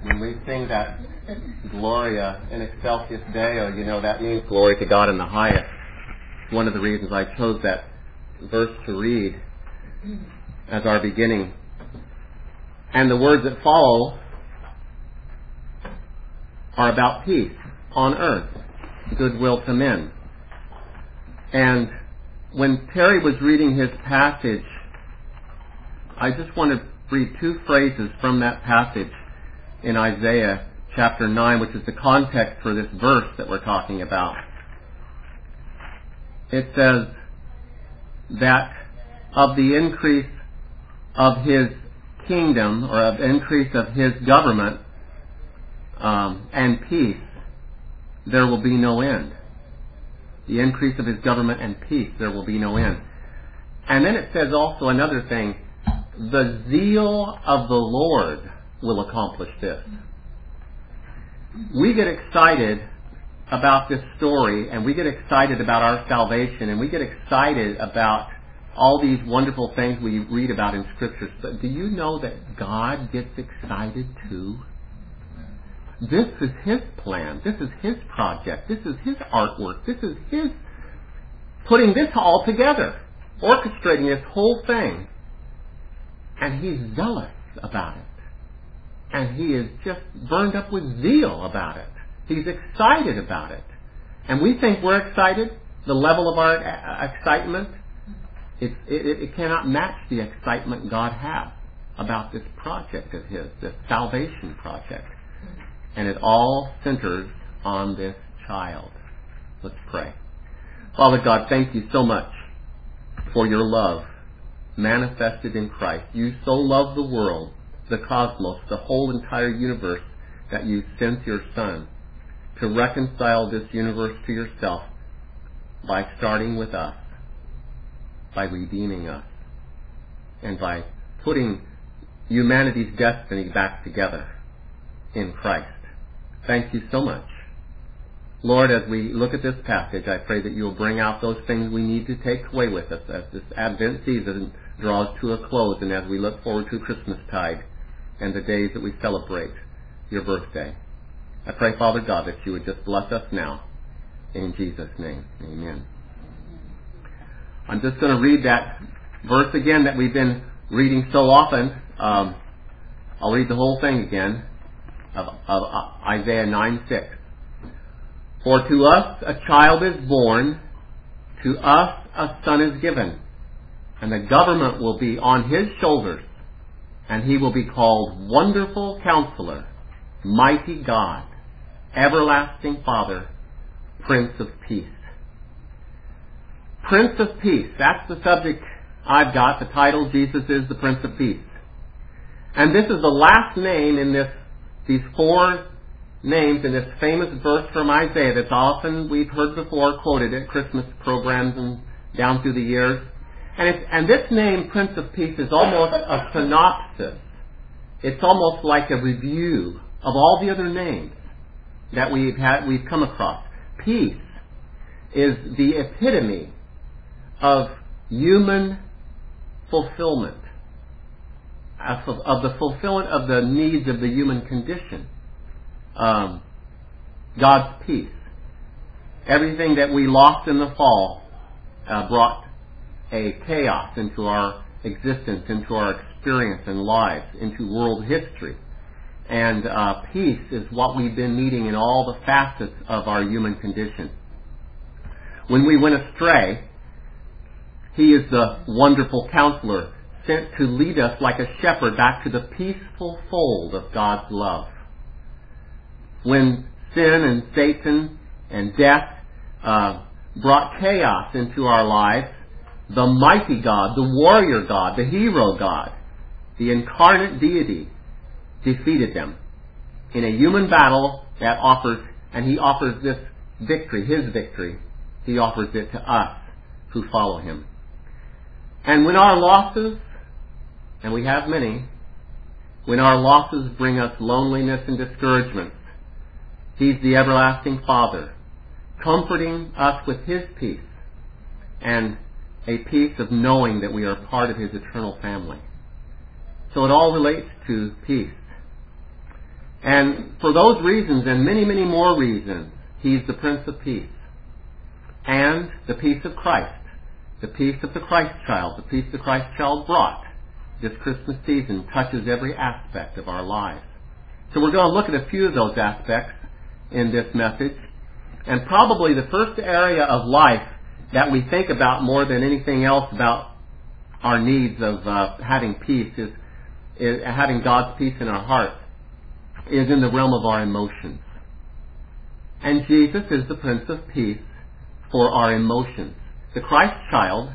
When we sing that Gloria in Excelsis Deo, that means glory to God in the highest. One of the reasons I chose that verse to read as our beginning. And the words that follow are about peace on earth, goodwill to men. And when Terry was reading his passage, I just want to read two phrases from that passage in Isaiah chapter 9, which is the context for this verse that we're talking about. It says that of the increase of His kingdom, or of increase of His government and peace, there will be no end. The increase of His government and peace, there will be no end. And then it says also another thing, the zeal of the Lord will accomplish this. We get excited about this story, and we get excited about our salvation, and we get excited about all these wonderful things we read about in Scriptures. But do you know that God gets excited too? This is His plan. This is His project. This is His artwork. This is His putting this all together, orchestrating this whole thing. And He's zealous about it. And He is just burned up with zeal about it. He's excited about it. And we think we're excited. The level of our excitement, it cannot match the excitement God has about this project of His, this salvation project. And it all centers on this child. Let's pray. Father God, thank You so much for Your love manifested in Christ. You so love the world, the cosmos, the whole entire universe, that You sent Your Son to reconcile this universe to Yourself by starting with us, by redeeming us, and by putting humanity's destiny back together in Christ. Thank You so much. Lord, as we look at this passage, I pray that You'll bring out those things we need to take away with us as this Advent season draws to a close, and as we look forward to Christmastide and the days that we celebrate Your birthday. I pray, Father God, that You would just bless us now. In Jesus' name, amen. I'm just going to read that verse again that we've been reading so often. I'll read the whole thing again of Isaiah 9:6. For to us a child is born, to us a son is given, and the government will be on His shoulders, and He will be called Wonderful Counselor, Mighty God, Everlasting Father, Prince of Peace. Prince of Peace, that's the subject I've got, the title, Jesus is the Prince of Peace. And this is the last name in these four names in this famous verse from Isaiah that's often we've heard before quoted at Christmas programs and down through the years. And this name, Prince of Peace, is almost a synopsis. It's almost like a review of all the other names that we've come across. Peace is the epitome of human fulfillment, of the fulfillment of the needs of the human condition. God's peace. Everything that we lost in the fall brought a chaos into our existence, into our experience and lives, into world history. And peace is what we've been needing in all the facets of our human condition. When we went astray, He is the wonderful counselor, sent to lead us like a shepherd back to the peaceful fold of God's love. When sin and Satan and death brought chaos into our lives, the mighty God, the warrior God, the hero God, the incarnate deity defeated them in a human battle that He offers this victory, His victory. He offers it to us who follow Him. And when our losses, and we have many, when our losses bring us loneliness and discouragement, He's the everlasting Father, comforting us with His peace and a peace of knowing that we are part of His eternal family. So it all relates to peace. And for those reasons and many, many more reasons, He's the Prince of Peace. And the peace of Christ, the peace of the Christ child, the peace the Christ child brought this Christmas season touches every aspect of our lives. So we're going to look at a few of those aspects in this message. And probably the first area of life that we think about more than anything else about our needs of having peace is having God's peace in our hearts is in the realm of our emotions. And Jesus is the Prince of Peace for our emotions. The Christ child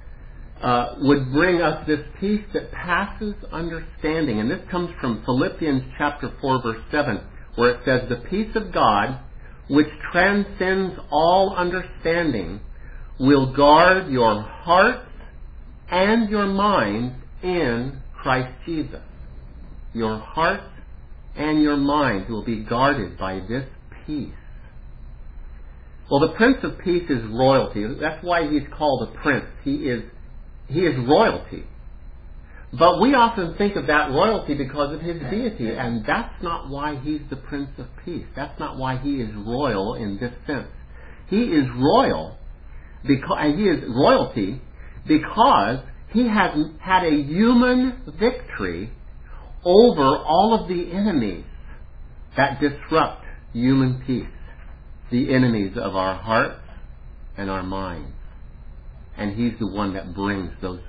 would bring us this peace that passes understanding. And this comes from Philippians chapter 4, verse 7, where it says, "The peace of God, which transcends all understanding, will guard your hearts and your minds in Christ Jesus." Your hearts and your minds will be guarded by this peace. Well, the Prince of Peace is royalty. That's why He's called a prince. He is royalty. But we often think of that royalty because of His deity, and that's not why He's the Prince of Peace. That's not why He is royal in this sense. He is royal and He is royalty because He has had a human victory over all of the enemies that disrupt human peace, the enemies of our hearts and our minds. And He's the one that brings that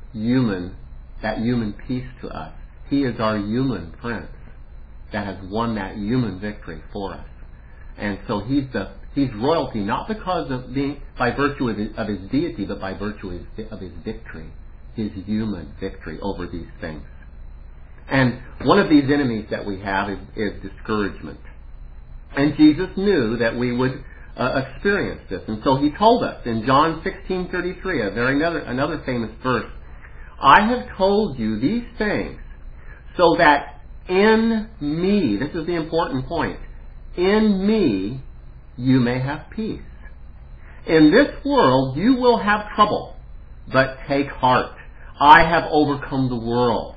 human peace to us. He is our human prince that has won that human victory for us. And so He's royalty, not because of by virtue of His deity, but by virtue of His victory, His human victory over these things. And one of these enemies that we have is discouragement. And Jesus knew that we would experience this. And so He told us in John 16:33, another famous verse, "I have told you these things so that in me," this is the important point, "in me you may have peace. In this world you will have trouble, but take heart. I have overcome the world."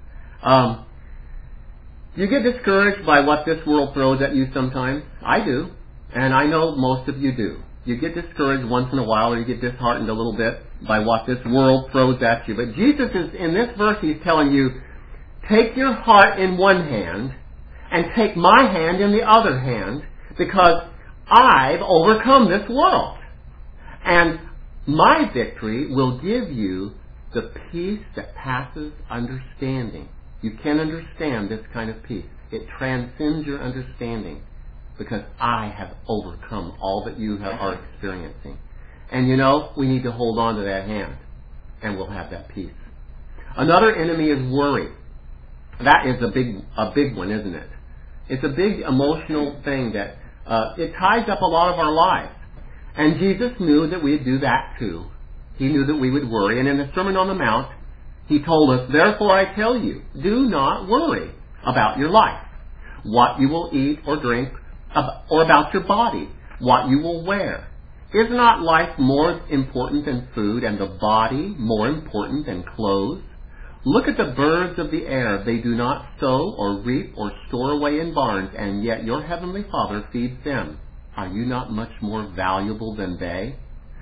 You get discouraged by what this world throws at you sometimes. I do. And I know most of you do. You get discouraged once in a while, or you get disheartened a little bit by what this world throws at you. But Jesus is, in this verse, He's telling you, take your heart in one hand and take my hand in the other hand, because I've overcome this world. And my victory will give you the peace that passes understanding. You can understand this kind of peace. It transcends your understanding because I have overcome all that you are experiencing. And we need to hold on to that hand and we'll have that peace. Another enemy is worry. That is a big one, isn't it? It's a big emotional thing that it ties up a lot of our lives. And Jesus knew that we'd do that too. He knew that we would worry. And in the Sermon on the Mount, He told us, "Therefore I tell you, do not worry about your life, what you will eat or drink, or about your body, what you will wear. Is not life more important than food, and the body more important than clothes? Look at the birds of the air. They do not sow or reap or store away in barns, and yet your heavenly Father feeds them. Are you not much more valuable than they?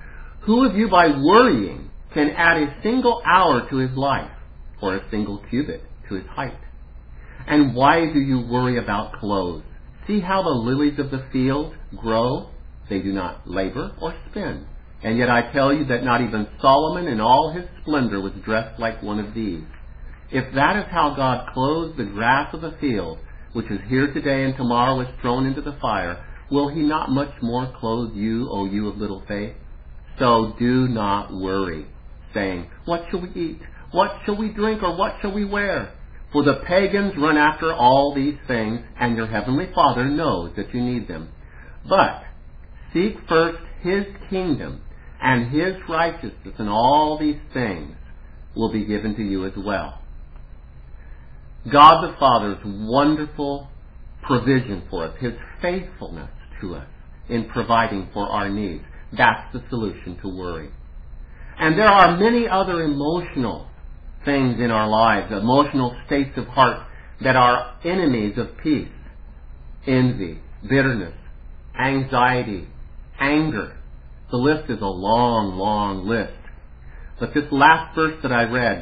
Who of you by worrying can add a single hour to his life, or a single cubit to his height? And why do you worry about clothes? See how the lilies of the field grow? They do not labor or spin. And yet I tell you that not even Solomon in all his splendor was dressed like one of these. If that is how God clothes the grass of the field, which is here today and tomorrow is thrown into the fire, will He not much more clothe you, O you of little faith? So do not worry, saying, what shall we eat? What shall we drink? Or what shall we wear? For the pagans run after all these things, and your heavenly Father knows that you need them. But seek first His kingdom and His righteousness, and all these things will be given to you as well. God the Father's wonderful provision for us, His faithfulness to us in providing for our needs, that's the solution to worry. And there are many other emotional things in our lives, emotional states of heart that are enemies of peace. envy, bitterness, anxiety, anger. The list is a long, long list. But this last verse that I read,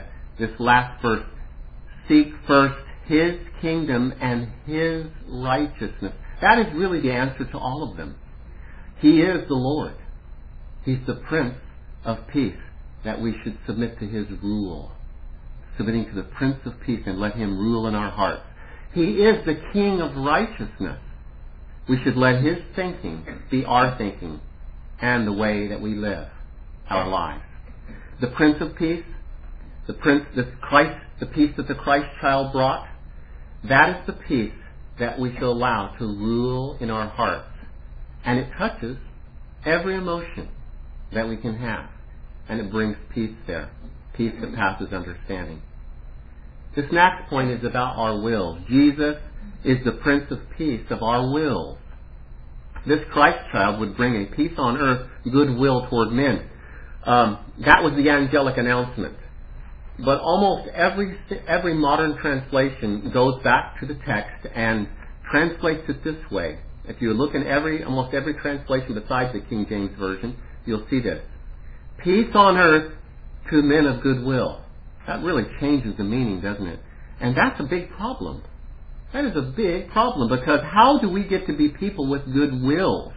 seek first His kingdom and His righteousness. That is really the answer to all of them. He is the Lord. He's the Prince of Peace, that we should submit to His rule. Submitting to the Prince of Peace and let Him rule in our hearts. He is the King of righteousness. We should let His thinking be our thinking and the way that we live our lives. The Prince of Peace, the peace that the Christ child brought, that is the peace that we shall allow to rule in our hearts. And it touches every emotion that we can have. And it brings peace there. Peace that passes understanding. This next point is about our will. Jesus is the Prince of Peace of our wills. This Christ child would bring a peace on earth, goodwill toward men. That was the angelic announcement. But almost every modern translation goes back to the text and translates it this way. If you look in almost every translation besides the King James Version, you'll see this. Peace on earth to men of goodwill. That really changes the meaning, doesn't it? And that's a big problem. That is a big problem, because how do we get to be people with goodwill?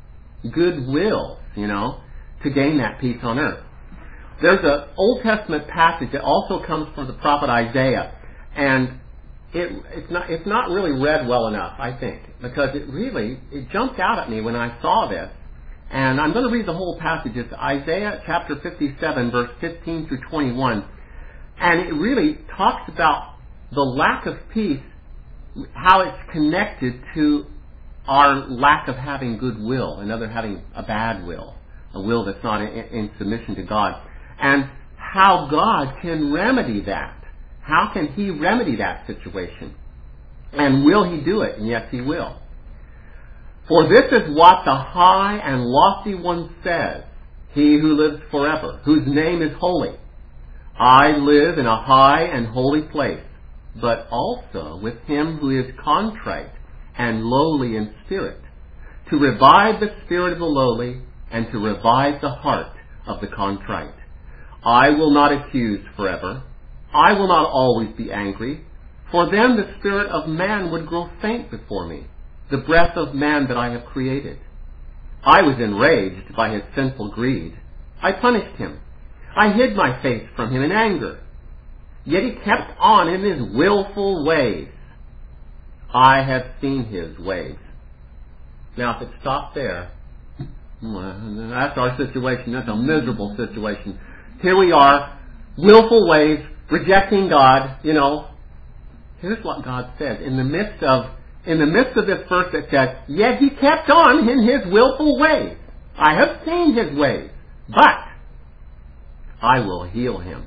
Goodwill, to gain that peace on earth. There's an Old Testament passage that also comes from the prophet Isaiah, and it's not really read well enough, I think, because it jumped out at me when I saw this. And I'm going to read the whole passage. It's Isaiah chapter 57, verse 15 through 21. And it really talks about the lack of peace, how it's connected to our lack of having goodwill, another having a bad will, a will that's not in submission to God, and how God can remedy that. How can He remedy that situation? And will He do it? And yes, He will. For this is what the high and lofty one says, He who lives forever, whose name is holy. I live in a high and holy place, but also with him who is contrite and lowly in spirit, to revive the spirit of the lowly and to revive the heart of the contrite. I will not accuse forever. I will not always be angry, for then the spirit of man would grow faint before me, the breath of man that I have created. I was enraged by his sinful greed. I punished him. I hid my face from him in anger. Yet he kept on in his willful ways. I have seen his ways. Now, if it stopped there, that's our situation. That's a miserable situation. Here we are, willful ways, rejecting God. Here's what God says. In the midst of this verse, it says, yet he kept on in his willful ways. I have seen his ways, but I will heal him.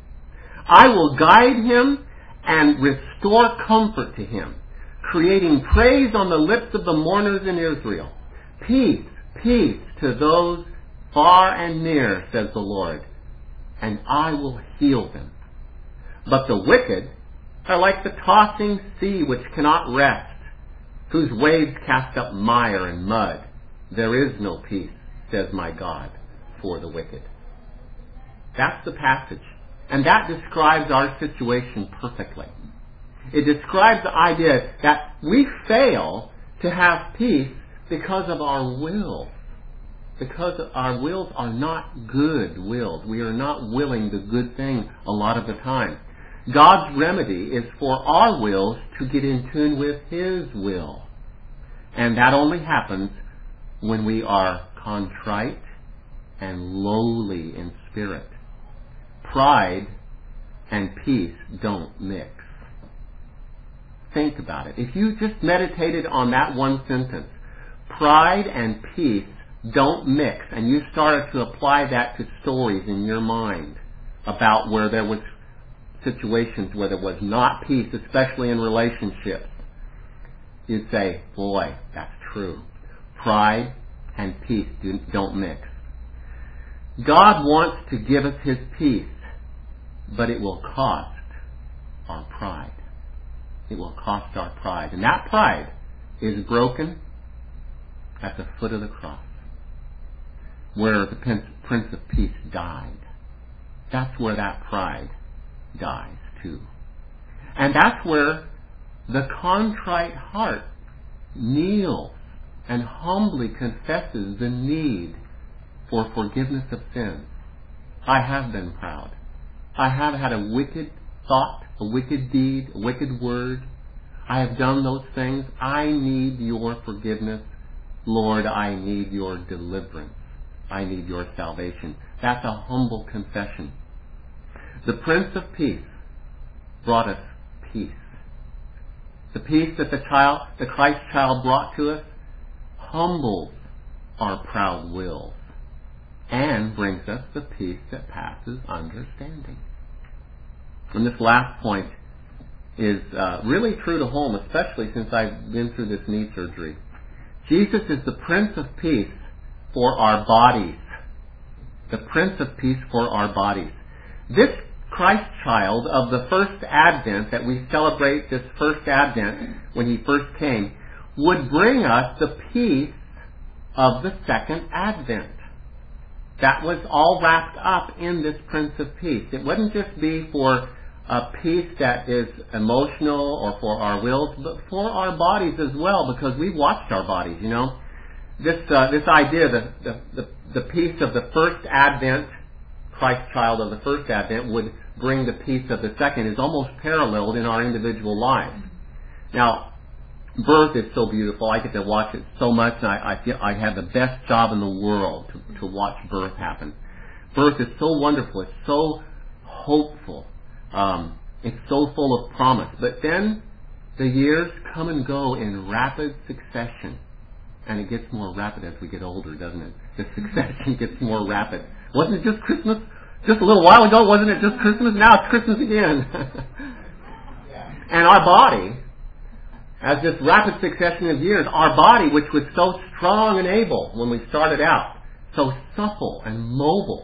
I will guide him and restore comfort to him, creating praise on the lips of the mourners in Israel. Peace, peace to those far and near, says the Lord, and I will heal them. But the wicked are like the tossing sea which cannot rest, whose waves cast up mire and mud. There is no peace, says my God, for the wicked. That's the passage. And that describes our situation perfectly. It describes the idea that we fail to have peace because of our will. Because our wills are not good wills. We are not willing the good thing a lot of the time. God's remedy is for our wills to get in tune with His will. And that only happens when we are contrite and lowly in spirit. Pride and peace don't mix. Think about it. If you just meditated on that one sentence, pride and peace don't mix, and you started to apply that to stories in your mind about where there was situations where there was not peace, especially in relationships, you'd say, boy, that's true. Pride and peace don't mix. God wants to give us His peace, but it will cost our pride. It will cost our pride. And that pride is broken at the foot of the cross, where the Prince of Peace died. That's where that pride dies too. And that's where the contrite heart kneels and humbly confesses the need for forgiveness of sins. I have been proud. I have had a wicked thought, a wicked deed, a wicked word. I have done those things. I need your forgiveness. Lord, I need your deliverance. I need your salvation. That's a humble confession. The Prince of Peace brought us peace. The peace that the Christ child brought to us humbles our proud wills and brings us the peace that passes understanding. And this last point is really true to home, especially since I've been through this knee surgery. Jesus is the Prince of Peace for our bodies. The Prince of Peace for our bodies. This Christ child of the first Advent that we celebrate this first Advent when he first came would bring us the peace of the second Advent. That was all wrapped up in this Prince of Peace. It wouldn't just be for a peace that is emotional or for our wills, but for our bodies as well, because we've watched our bodies, you know. This idea that the peace of the first Advent, Christ child of the first Advent, would bring the peace of the second is almost paralleled in our individual lives. Now, birth is so beautiful. I get to watch it so much, and I feel I have the best job in the world to watch birth happen. Birth is so wonderful. It's so hopeful. It's so full of promise. But then the years come and go in rapid succession. And it gets more rapid as we get older, doesn't it? The succession gets more rapid. Wasn't it just Christmas? Just a little while ago, wasn't it just Christmas? Now it's Christmas again. And our body, as this rapid succession of years, our body, which was so strong and able when we started out, so supple and mobile,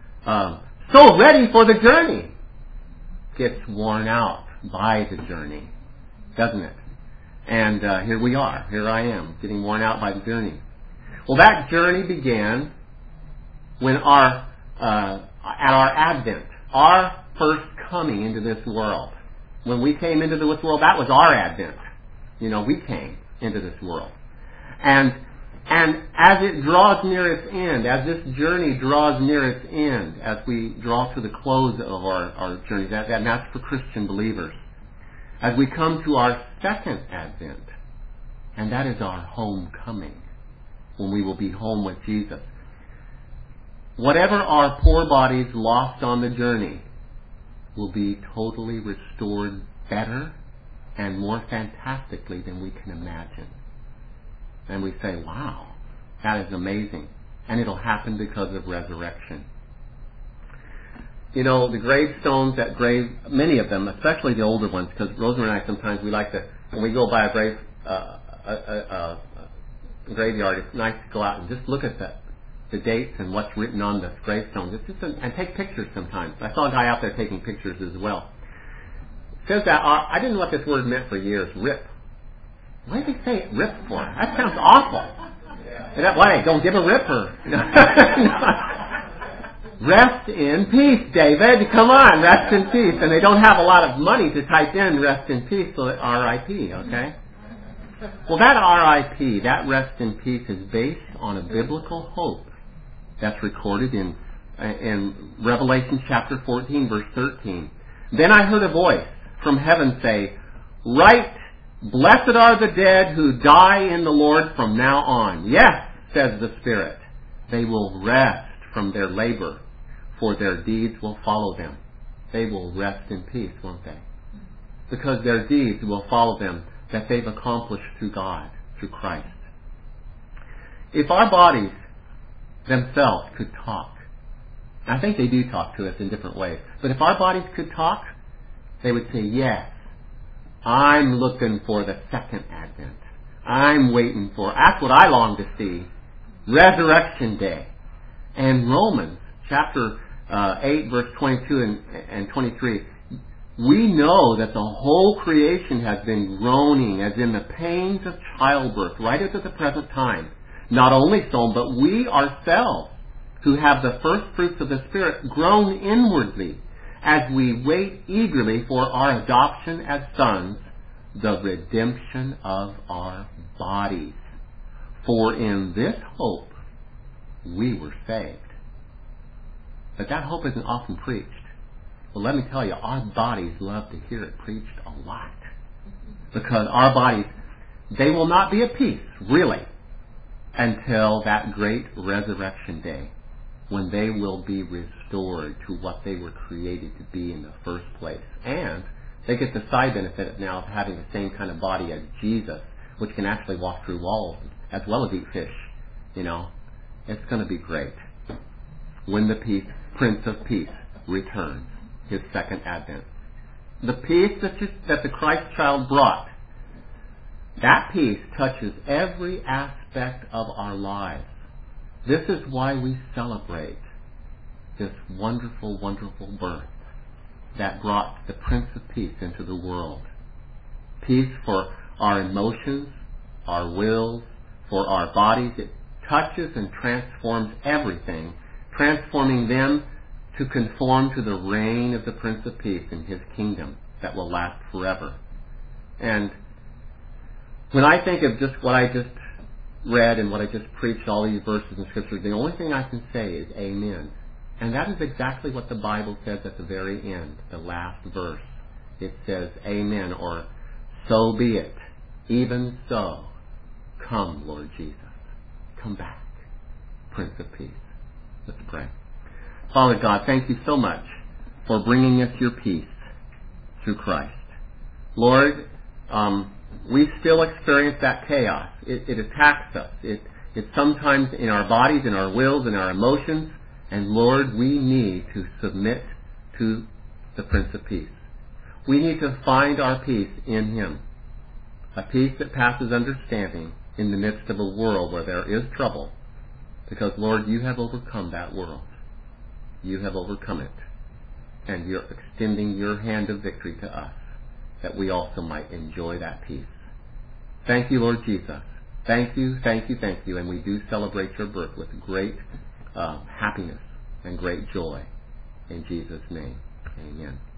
so ready for the journey, gets worn out by the journey, doesn't it? And here we are. Here I am, getting worn out by the journey. Well, that journey began when at our Advent, our first coming into this world. When we came into this world, that was our Advent. You know, we came into this world. And as it draws near its end, as this journey draws near its end, as we draw to the close of our journey, and that's for Christian believers, as we come to our second Advent, and that is our homecoming, when we will be home with Jesus. Whatever our poor bodies lost on the journey will be totally restored better and more fantastically than we can imagine. And we say, wow, that is amazing. And it'll happen because of resurrection. You know, the gravestones at grave, many of them, especially the older ones, because Rosemary and I sometimes we like to, when we go by a grave, graveyard, it's nice to go out and just look at the dates and what's written on the gravestones. And take pictures sometimes. I saw a guy out there taking pictures as well. It says that, I didn't know what this word meant for years, rip. Why did they say it rip for? That sounds awful. Why, don't give a rip or... Rest in peace, David. Come on, rest in peace. And they don't have a lot of money to type in rest in peace, so it's R.I.P., okay? Well, that R.I.P., that rest in peace, is based on a biblical hope that's recorded in Revelation chapter 14, verse 13. Then I heard a voice from heaven say, "Write, blessed are the dead who die in the Lord from now on. Yes, says the Spirit, they will rest from their labor, for their deeds will follow them." They will rest in peace, won't they? Because their deeds will follow them that they've accomplished through God, through Christ. If our bodies themselves could talk, I think they do talk to us in different ways, but if our bodies could talk, they would say, yes, I'm looking for the second Advent. I'm waiting for, that's what I long to see, Resurrection Day. And Romans chapter 8, verse 22 and 23, We know that the whole creation has been groaning as in the pains of childbirth right up to the present time. Not only so, but we ourselves, who have the first fruits of the Spirit, groan inwardly as we wait eagerly for our adoption as sons, the redemption of our bodies. For in this hope we were saved. But that hope isn't often preached. Well, let me tell you, our bodies love to hear it preached a lot. Because our bodies, they will not be at peace, really, until that great resurrection day, when they will be restored to what they were created to be in the first place. And they get the side benefit now of having the same kind of body as Jesus, which can actually walk through walls as well as eat fish. You know, it's going to be great when the Prince of Peace returns, his second advent. The peace that the Christ child brought, that peace touches every aspect of our lives. This is why we celebrate this wonderful, wonderful birth that brought the Prince of Peace into the world. Peace for our emotions, our wills, for our bodies. It touches and transforms everything, transforming them to conform to the reign of the Prince of Peace in his kingdom that will last forever. And when I think of just what I just read and what I just preached, all these verses in Scripture, the only thing I can say is amen. And that is exactly what the Bible says at the very end, the last verse. It says amen, or so be it, even so. Come, Lord Jesus. Come back, Prince of Peace. Let's pray. Father God, thank you so much for bringing us your peace through Christ. Lord, we still experience that chaos. It attacks us. It's sometimes in our bodies, in our wills, in our emotions. And Lord, we need to submit to the Prince of Peace. We need to find our peace in him. A peace that passes understanding in the midst of a world where there is trouble. Because, Lord, you have overcome that world. You have overcome it. And you're extending your hand of victory to us, that we also might enjoy that peace. Thank you, Lord Jesus. Thank you, thank you, thank you. And we do celebrate your birth with great happiness and great joy. In Jesus' name, amen.